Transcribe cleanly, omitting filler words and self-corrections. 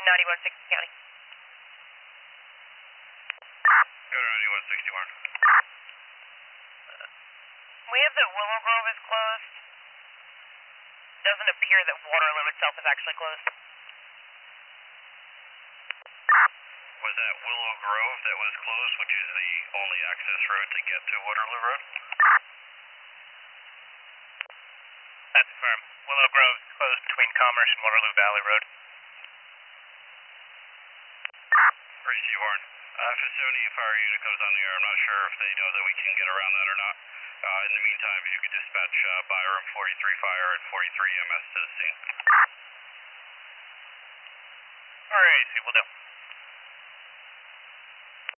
9160 County. Go to 9161. We have that Willow Grove is closed. Doesn't appear that Waterloo itself is actually closed. Was that Willow Grove that was closed, which is the only access road to get to Waterloo Road? That's confirmed. Willow Grove is closed between Commerce and Waterloo Valley Road. Receive horn. Facility and fire unit goes on the air. I'm not sure if they know that we can get around that or not. In the meantime, if you could dispatch Byram 43 Fire and 43 EMS to the scene. Alright, we'll do.